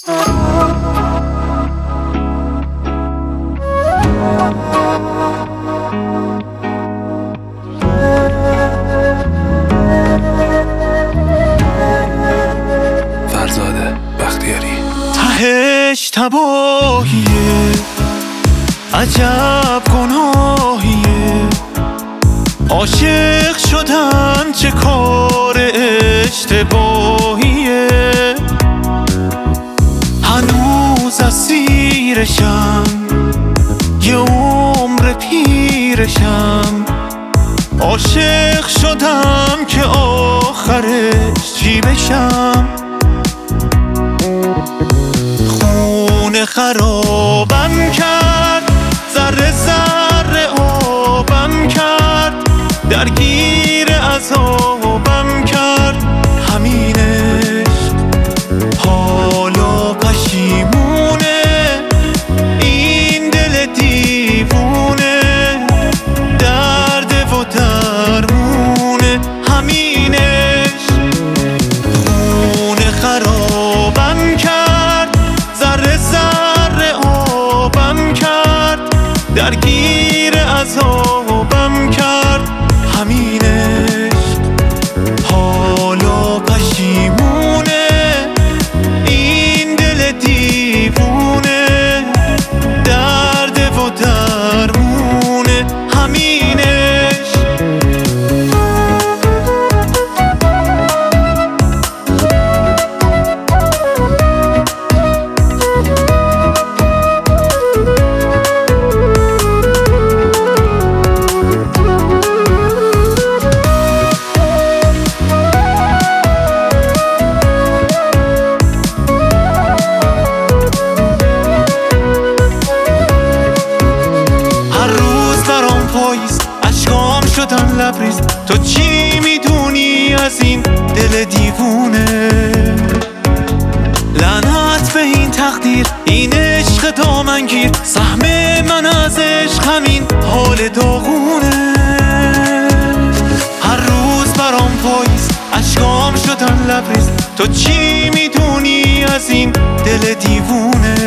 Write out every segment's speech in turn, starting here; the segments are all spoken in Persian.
فرزاد بختیاری. تهش تباهیه، عجب گناهیه، عاشق شدن چه کار اشتباهیه. هنوز اسیرشم، یه عمر پیرشم، عاشق شدم که آخرش چی بشم. خونه خرابم کرد، ذره ذره آبم کرد، درگیر عذابم کرد همینش. حالا پشیمونه این دل دیوونه، درد و درمونه همینش. خونه خرابم کرد، ذره ذره آبم کرد، درگیر عذابم کرد همینش. حالا پشیمونه این دل دیوونه، درد و درمونه همینش. اشکام شدن لبریز، تو چی میدونی از این دل دیوونه؟ لعنت به این تقدیر، این عشق دامنگیر، سهم من از عشق همین حال داغونه. هر روز برام پاییز، اشکام شدن لبریز، تو چی میدونی از این دل دیوونه؟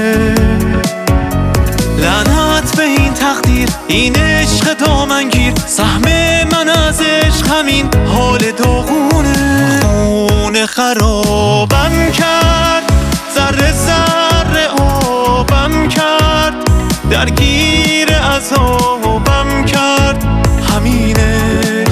لعنت به این تقدیر، این عشق دامنگیر، سهم من از عشق همین حال داغونه. خونه خرابم کرد، ذره ذره آبم کرد، درگیر عذابم کرد همینش.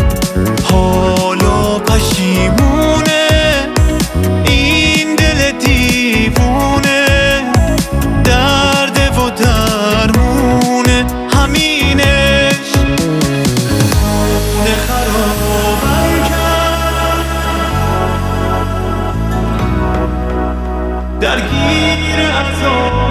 حالا پشیمونه این دل دیوونه، درد و درمونه همینش. خونه خرابم کرد، درگیر عذاب